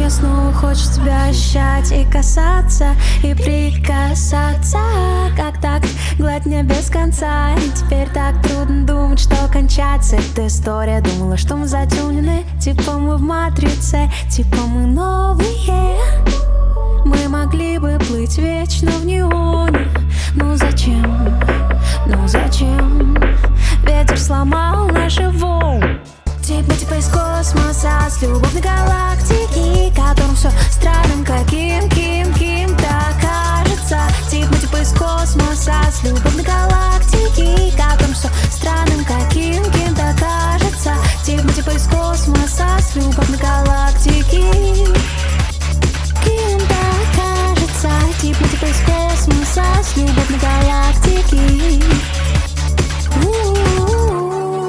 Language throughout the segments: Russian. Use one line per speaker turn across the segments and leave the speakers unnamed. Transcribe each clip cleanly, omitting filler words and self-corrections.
мне снова хочет тебя ощущать и касаться, и прикасаться. Как так, гладь меня без конца. И теперь так трудно думать, что кончается эта история. Думала, что мы затюнены, типа мы в матрице, типа мы новые. Мы могли бы плыть вечно в неоне. Ну зачем, ну зачем? Ветер сломал наши волны. Типа из космоса, с любовной галактики, которым все странным, каким-то кажется. Типа из космоса, с любовной галактики, которым все странным, каким-то кажется. Типа из космоса, с любовной галактики, кем-то кажется. Типа из космоса, с любовной галактики.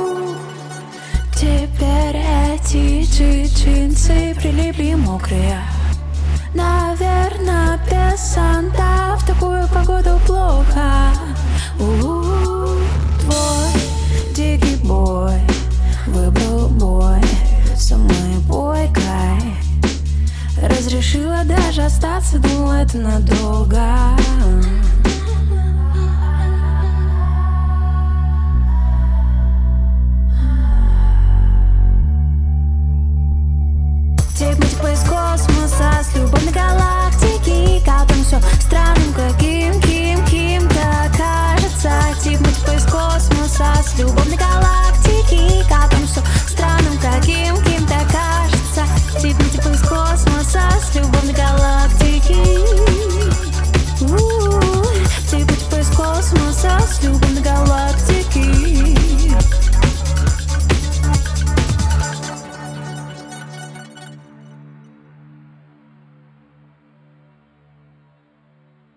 Теперь эти джинсы прилипли мокрые.